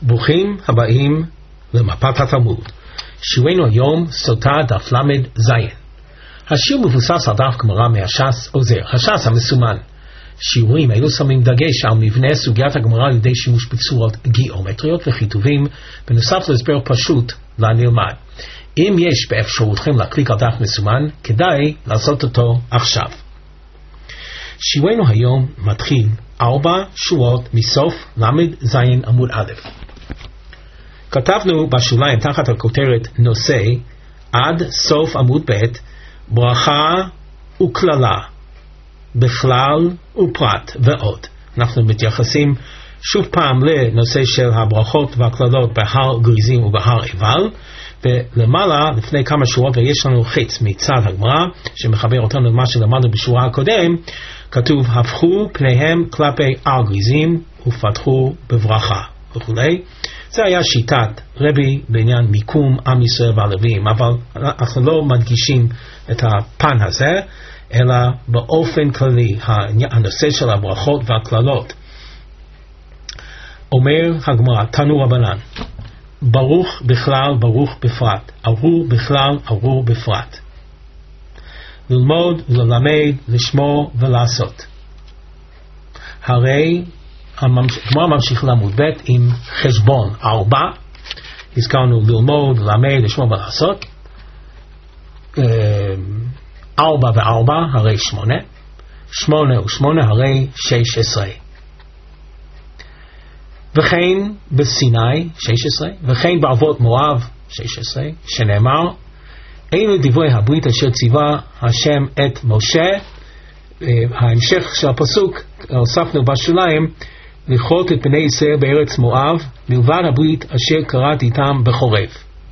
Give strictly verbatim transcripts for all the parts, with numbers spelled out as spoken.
ברוכים הבאים למפת התלמוד. שיעורנו היום סוטה דף למד זין. השיר מבוסס על דף גמרא מהש"ס עוזר, הש"ס המסומן. שיעורים אלו שמים דגש על מבנה סוגיית הגמרא על ידי שימוש בצורות גיאומטריות וכיתובים, בנוסף להסבר פשוט לנלמד. אם יש באפשרותכם להקליק על דף מסומן, כדאי לעשות אותו עכשיו. שיעורנו היום מתחיל ארבע שורות מסוף למד זין עמוד א'. כתבנו בשוליים תחת הכותרת נושא עד סוף עמוד ב' ברכה וכללה, בכלל ופרט ועוד. אנחנו מתייחסים שוב פעם לנושא של הברכות והכללות בהר גריזים ובהר עיבל, ולמעלה לפני כמה שורות ויש לנו חץ מצד הגמרא שמחבר אותנו למה שלמדנו בשורה הקודם, כתוב הפכו פניהם כלפי הר גריזים ופתחו בברכה וכולי. זה היה שיטת רבי בעניין מיקום עם ישראל והלווים, אבל אנחנו לא מדגישים את הפן הזה, אלא באופן כללי הנושא של הברכות והכללות. אומר הגמרא, תנו רבנן, ברוך בכלל ברוך בפרט, ארור בכלל ארור בפרט. ללמוד וללמד, לשמור ולעשות. הרי הגמרא ממשיך לעמוד ב' עם חשבון ארבע. הזכרנו ללמוד, ללמד, לשמור ולעשות. ארבע וארבע הרי שמונה, שמונה ושמונה הרי שש עשרה. וכן בסיני שש עשרה, וכן בערבות מואב שש עשרה, שנאמר אלו דברי הברית אשר ציווה השם את משה. ההמשך של הפסוק הוספנו בשוליים, לכרות את בני ישראל בארץ מואב מלבד הברית אשר קראת איתם בחורב.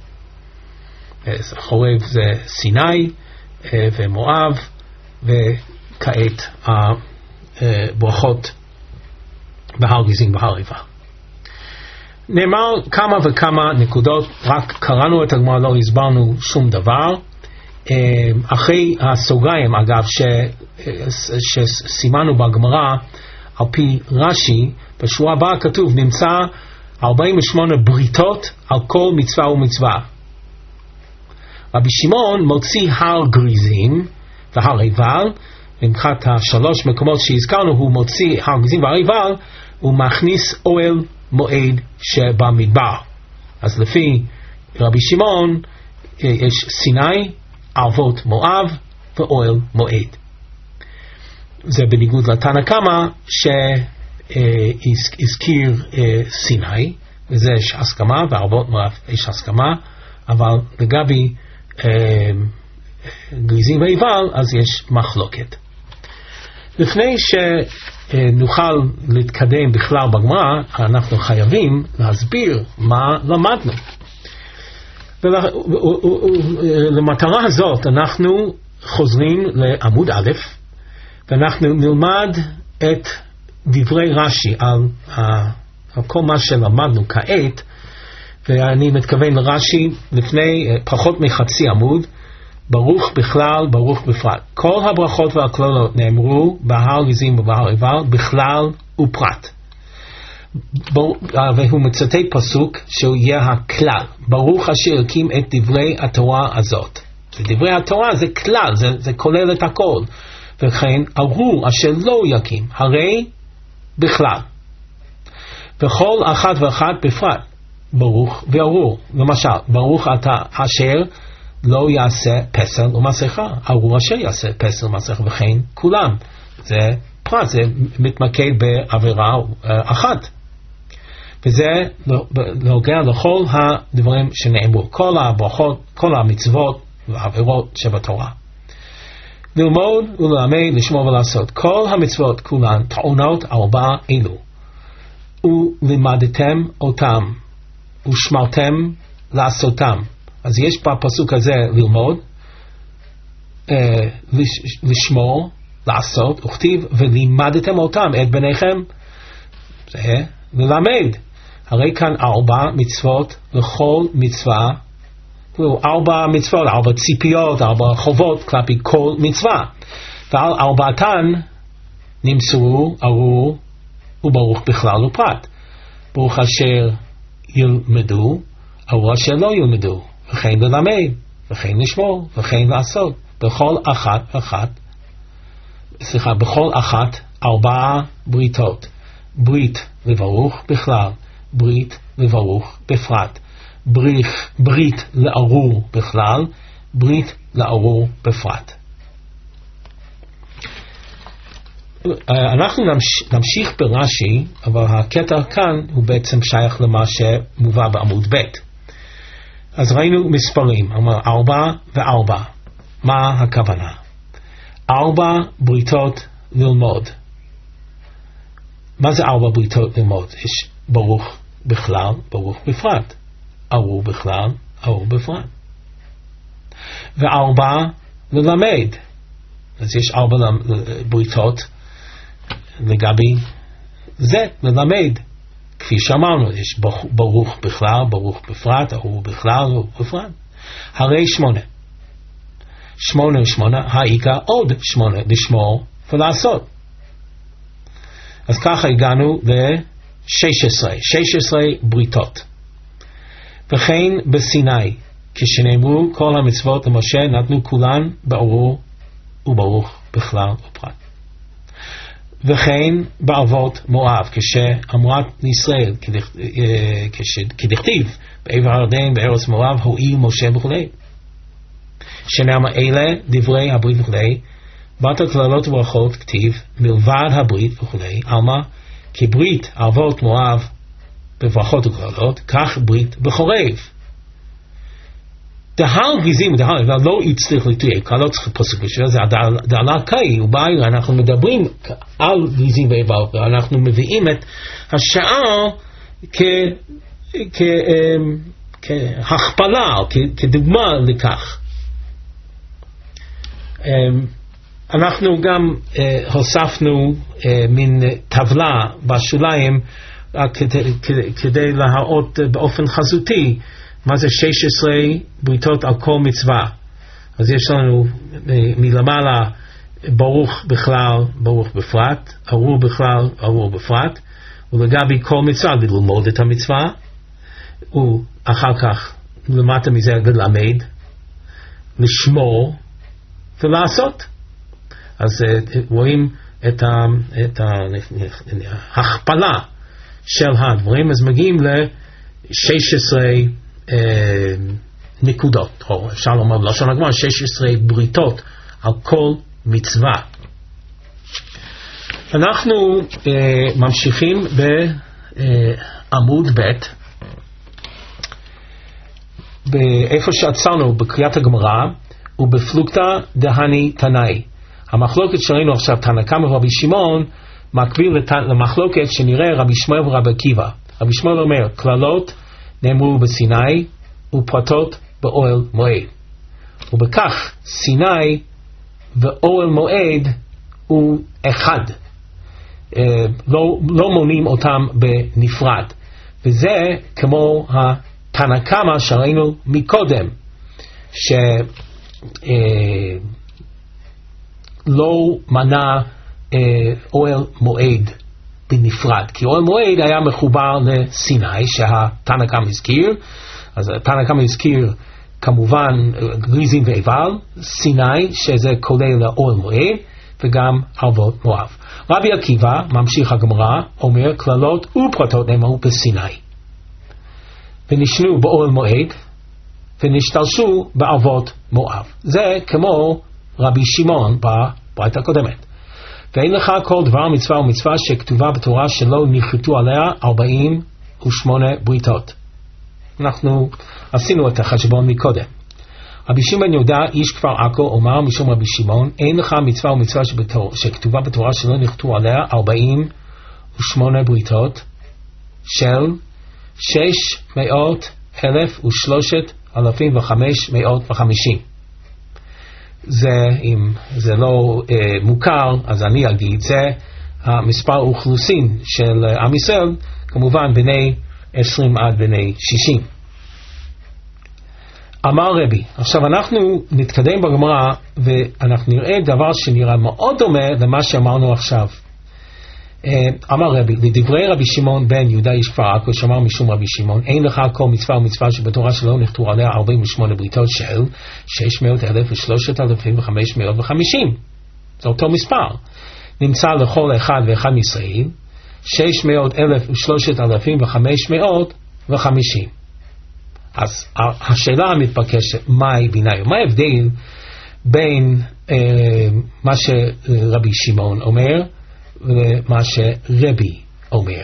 חורב זה סיני ומואב, וכעת הברכות בהר גריזים בהר עיבל. נאמר כמה וכמה נקודות, רק קראנו את הגמרא, לא הסברנו שום דבר. אחרי הסוגריים אגב ש, שסימנו בגמרא על פי רש"י, בשורה הבאה כתוב נמצא ארבעים ושמונה בריתות על כל מצווה ומצווה. רבי שמעון מוציא הר גריזים והר עיבל, למחת השלוש מקומות שהזכרנו הוא מוציא הר גריזים והר עיבל, הוא מכניס אוהל מועד שבמדבר. אז לפי רבי שמעון יש סיני, ערבות מואב ואוהל מועד. זה בניגוד לתנא קמא שהזכיר סיני, וזה יש הסכמה, וערבות מואב יש הסכמה, אבל לגבי גריזים ועיבל אז יש מחלוקת. לפני שנוכל להתקדם בכלל בגמרא, אנחנו חייבים להסביר מה למדנו. ולמטרה הזאת אנחנו חוזרים לעמוד א', ואנחנו נלמד את דברי רש"י על, על כל מה שלמדנו כעת, ואני מתכוון לרש"י לפני פחות מחצי עמוד, ברוך בכלל ברוך בפרט. כל הברכות והכללות נאמרו בהר גריזים ובהר עיבל בכלל ופרט. והוא מצטט פסוק שהוא יהיה הכלל, ברוך אשר הקים את דברי התורה הזאת. דברי התורה זה כלל, זה, זה כולל את הכל. וכן ארור אשר לא יקים, הרי בכלל. וכל אחת ואחת בפרט, ברוך וארור. למשל, ברוך אתה אשר לא יעשה פסל ומסכה, ארור אשר יעשה פסל ומסכה, וכן כולם. זה פרט, זה מתמקד בעבירה אחת. וזה נוגע לכל הדברים שנאמרו, כל הברכות, כל המצוות והעבירות שבתורה. ללמוד וללמד, לשמור ולעשות. כל המצוות כולן טעונות ארבע אלו. ולימדתם אותם, ושמרתם לעשותם. אז יש בפסוק הזה ללמוד, אה, לשמור, לעשות, וכתיב, ולימדתם אותם את בניכם. זה ללמד. הרי כאן ארבע מצוות לכל מצווה, ארבע מצוות, ארבע ציפיות, ארבע חובות כלפי כל מצווה. ועל ארבעתן נמסרו ארור וברוך בכלל ופרט. ברוך אשר ילמדו, אמרו אשר לא ילמדו, וכן ללמד, וכן לשמור, וכן לעשות, בכל אחת ואחת, סליחה, בכל אחת ארבעה בריתות, ברית לברוך בכלל, ברית לברוך בפרט, ברית, ברית לארור בכלל, ברית לארור בפרט. אנחנו נמשיך ברש"י, אבל הקטע כאן הוא בעצם שייך למה שמובא בעמוד ב'. אז ראינו מספרים, אמר ארבע וארבע. מה הכוונה? ארבע בריתות ללמוד. מה זה ארבע בריתות ללמוד? יש ברוך בכלל, ברוך בפרט. ארור בכלל, ארור בפרט. וארבע ללמד. אז יש ארבע בריתות לגבי זה, ללמד. כפי שאמרנו, יש ברוך בכלל, ברוך בפרט, ארור בכלל, ארור בפרט. הרי שמונה. שמונה ושמונה, העיקר עוד שמונה, לשמור ולעשות. אז ככה הגענו ל-שש עשרה, שש עשרה בריתות. וכן בסיני, כשנאמרו כל המצוות למשה, נתנו כולן בארור וברוך בכלל ופרט. וכן באבות מואב, כשאמרת לישראל, כדכתיב, בעבר הירדן, בארץ מואב, הואיל משה וכו'. שנאמר אלה דברי הברית וכו'. באת כללות וברכות כתיב, מלבד הברית וכו'. עלמא, כברית אבות מואב בברכות וכללות, כך ברית בחורב. דהל גזים, דהל, לא יצטרך לתהיה, כבר לא צריך פסוק בשביל זה, דהלה קאי, ובאי, אנחנו מדברים על גזים ואיבר, ואנחנו מביאים את השער כהכפלה, כדוגמה לכך. אנחנו גם הוספנו מין טבלה בשוליים, כדי להראות באופן חזותי, מה זה שש עשרה בריתות על כל מצווה. אז יש לנו מלמעלה ברוך בכלל, ברוך בפרט, ארור בכלל, ארור בפרט, ולגבי כל מצווה ללמוד את המצווה, ואחר כך למטה מזה ללמד, לשמור ולעשות. אז רואים את ההכפלה של הדברים, אז מגיעים ל-שש עשרה נקודות, או אפשר לומר בלשון הגמרא שש עשרה בריתות על כל מצווה. אנחנו אה, ממשיכים בעמוד ב', באיפה שעצרנו בקריאת הגמרא, ובפלוגתא דהני תנאי. המחלוקת שראינו עכשיו תנא קמא ורבי שמעון מקביל למחלוקת שנראה רבי שמואל ורבי עקיבא. רבי שמואל אומר, כללות נאמרו בסיני ופרטות באוהל מועד. ובכך סיני ואוהל מועד הוא אחד. אה, לא, לא מונים אותם בנפרד. וזה כמו התנא קמא שראינו מקודם, שלא אה, מנה אה, אוהל מועד בנפרד, כי אוהל מועד היה מחובר לסיני שהתנא קמא הזכיר. אז התנא קמא הזכיר כמובן גריזים ואיבל, סיני שזה כולל לאוהל מועד, וגם ערבות מואב. רבי עקיבא ממשיך הגמרא אומר כללות ופרטות נאמרו בסיני ונשנו באוהל מועד ונשתלשו בערבות מואב. זה כמו רבי שמעון בברייתא הקודמת. ואין לך כל דבר מצווה ומצווה שכתובה בתורה שלא נכרתו עליה ארבעים ושמונה בריתות. אנחנו עשינו את החשבון מקודם. רבי שמעון יהודה איש כפר עכו אומר משום רבי שמעון, אין לך מצווה ומצווה שבתור, שכתובה בתורה שלא נכרתו עליה ארבעים ושמונה בריתות של שש מאות אלף ושלושת אלפים וחמש מאות וחמישים. זה, אם זה לא אה, מוכר, אז אני אגיד, זה המספר אוכלוסין של עם ישראל, כמובן בני עשרים עד בני שישים. אמר רבי, עכשיו אנחנו נתקדם בגמרא, ואנחנו נראה דבר שנראה מאוד דומה למה שאמרנו עכשיו. אמר רבי, לדברי רבי שמעון בן יהודה איש כפר עכו, שאמר משום רבי שמעון, אין לך כל מצווה ומצווה שבתורה שלו נכתבו עליה ארבעים ושמונה בריתות של שש מאות אלף ושלושת אלפים וחמש מאות וחמישים. זה אותו מספר. נמצא לכל אחד ואחד מישראל שש מאות אלף ושלושת אלפים וחמש מאות וחמישים. אז השאלה המתבקשת, מהי ביניהם? מה ההבדל בין אה, מה שרבי שמעון אומר ומה שרבי אומר?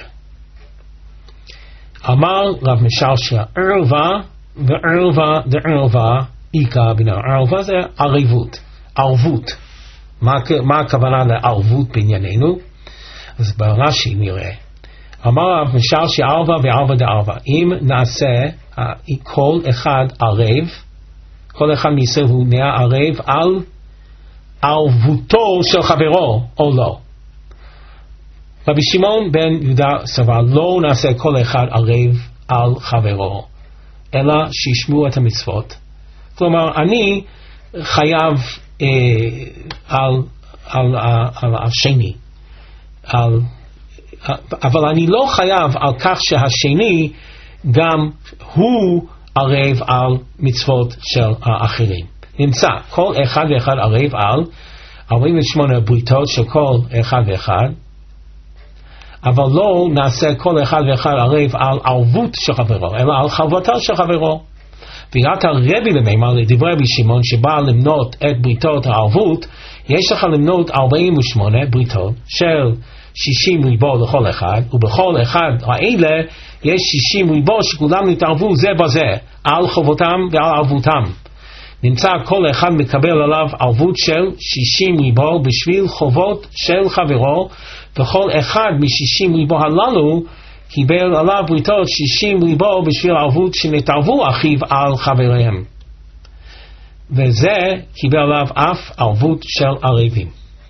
אמר רב משרשיה, ערווה וערווה דערווה איכה ביניהם. ערווה זה ערבות, ערבות. מה, מה הכוונה לערבות בענייננו? אז ברש"י נראה. אמר רב משרשיה, ערווה וערווה דערווה. אם נעשה כל אחד ערב, כל אחד מישראל הוא נהיה ערב על ערבותו של חברו או לא. רבי שמעון בן יהודה סבר, לא נעשה כל אחד ערב על חברו, אלא שישמעו את המצוות. כלומר, אני חייב אה, על, על, על, על השני, על, אבל אני לא חייב על כך שהשני גם הוא ערב על מצוות של האחרים. נמצא כל אחד ואחד ערב על ארבעים ושמונה בריתות של כל אחד ואחד, אבל לא נעשה כל אחד ואחד ערב על ערבות של חברו, אלא על חרבותו של חברו. ויראת הרבי למימר לדברי רבי שמעון שבא למנות את בריתות הערבות, יש לך למנות ארבעים ושמונה בריתות של שישים ריבו לכל אחד, ובכל אחד האלה יש שישים ריבו שכולם נתערבו זה בזה על חובותם ועל ערבותם. נמצא כל אחד מקבל עליו ערבות של שישים ריבו בשביל חובות של חברו, וכל אחד מ-שישים ריבו הללו קיבל עליו בריתות שישים ריבו בשביל ערבות שנתערבו אחיו על חבריהם, וזה קיבל עליו אף ערבות של ערבים.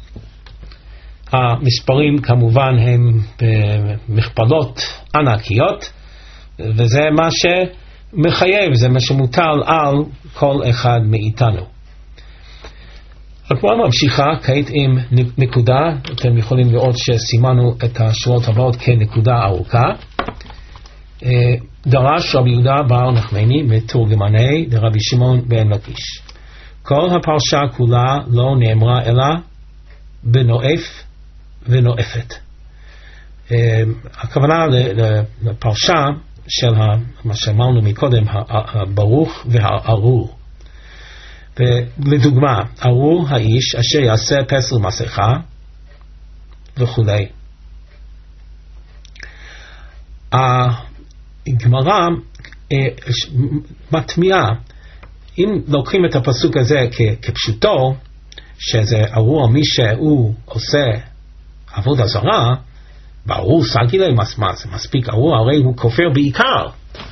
המספרים כמובן הם במכפלות ענקיות, וזה מה שמחייב, זה מה שמוטל על כל אחד מאיתנו. הגמרא ממשיכה כעת עם נקודה, אתם יכולים לראות שסימנו את השורות הבאות כנקודה ארוכה. דרש רבי יהודה בר נחמני מתורגמני דרבי שמעון בן לקיש, כל הפרשה כולה לא נאמרה אלא בנואף ונואפת. הכוונה לפרשה של מה שאמרנו מקודם, הברוך והארור. ולדוגמה, ארור האיש אשר יעשה פסל מסכה וכולי. הגמרא מטמיעה, אם לוקחים את הפסוק הזה כפשוטו, שזה ארור מי שהוא עושה עבודה זרה, ברור סגי להם מספיק ארור, הרי הוא כופר בעיקר.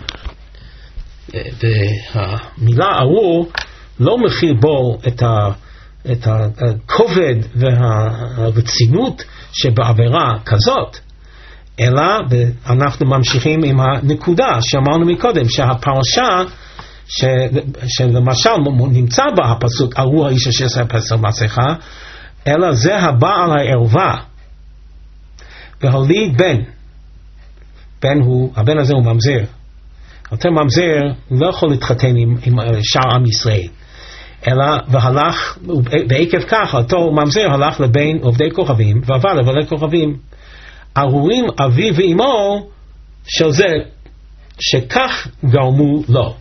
והמילה ארור לא מכיל בו את, ה, את הכובד והרצינות שבעבירה כזאת, אלא אנחנו ממשיכים עם הנקודה שאמרנו מקודם, שהפרשה ש, שלמשל נמצא בה הפסוק ארור האיש אשר יעשה פסל מסכה, אלא זה הבעל הערווה והוליד בן. בן הוא, הבן הזה הוא ממזר. אותו ממזר לא יכול להתחתן עם, עם שאר עם ישראל, אלא והלך, ועקב כך אותו ממזר הלך לבין עובדי כוכבים ועבר לבעלי כוכבים. ארורים אבי ואמו של זה שכך גרמו לו.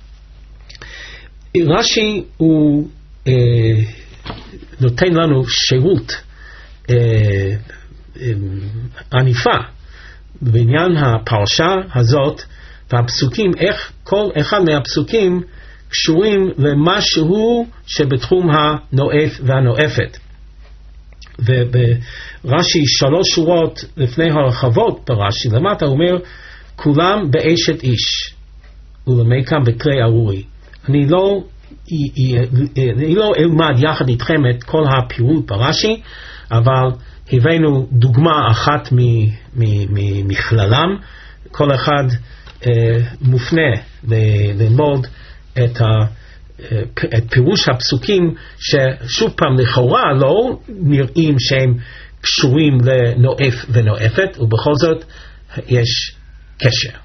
רש"י הוא אה, נותן לנו שירות אה, אה, עניפה בעניין הפרשה הזאת והפסוקים, איך כל אחד מהפסוקים קשורים למשהו שבתחום הנואף והנואפת. וברש"י שלוש שורות לפני הרחבות ברש"י למטה אומר כולם באשת איש ולמקם בכלי ארורי. אני לא אני לא אלמד יחד איתכם את כל הפירוט ברש"י, אבל הבאנו דוגמה אחת מכללם. כל אחד אה, מופנה ללמוד את, ה, את פירוש הפסוקים ששוב פעם לכאורה לא נראים שהם קשורים לנואף ונואפת, ובכל זאת יש קשר.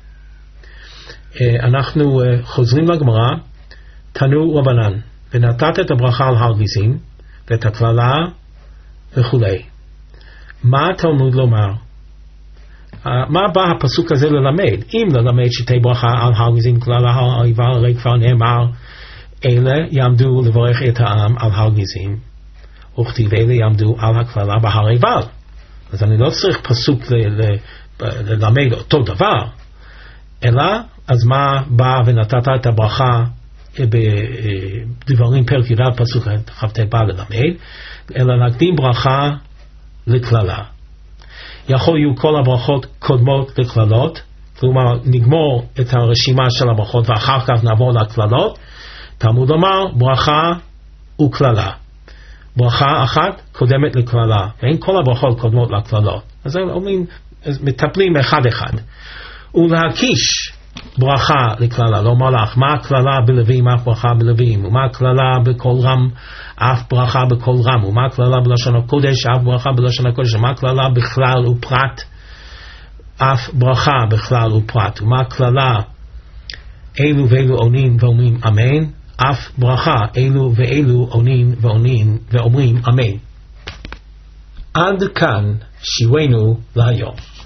אנחנו חוזרים לגמרא, תנו רבנן, ונתת את הברכה על הר גזים, ואת הקללה וכולי. מה התלמוד לומר? מה בא הפסוק הזה ללמד? אם ללמד שתי ברכה על הר גזים, קללה, הר עיבל, הרי כבר נאמר, אלה יעמדו לברך את העם על הר גזים, וכתיב אלה יעמדו על הקללה בהר עיבל. אז אני לא צריך פסוק ללמד אותו דבר, אלא אז מה בא ונתת את הברכה בדברים פרק י"ד פסוק כ"ט בא ללמד, אלא להקדים ברכה לקללה. יכול יהיו כל הברכות קודמות לקללות, כלומר נגמור את הרשימה של הברכות ואחר כך נעבור לקללות. תלמוד לומר ברכה וקללה, ברכה אחת קודמת לקללה, ואין כל הברכות קודמות לקללות. אז אומרים, מטפלים אחד אחד. ולהקיש ברכה לקללה, לומר לך מה הקללה בלווים אף ברכה בלווים, ומה הקללה בכל רם אף ברכה בכל רם, ומה הקללה בלשון הקודש אף ברכה בלשון הקודש, ומה הקללה בכלל ופרט אף ברכה בכלל ופרט, ומה הקללה אלו ואלו עונים ואומרים אמן, אף ברכה אלו ואלו עונים ועונים ואומרים אמן. עד כאן שיעורנו להיום.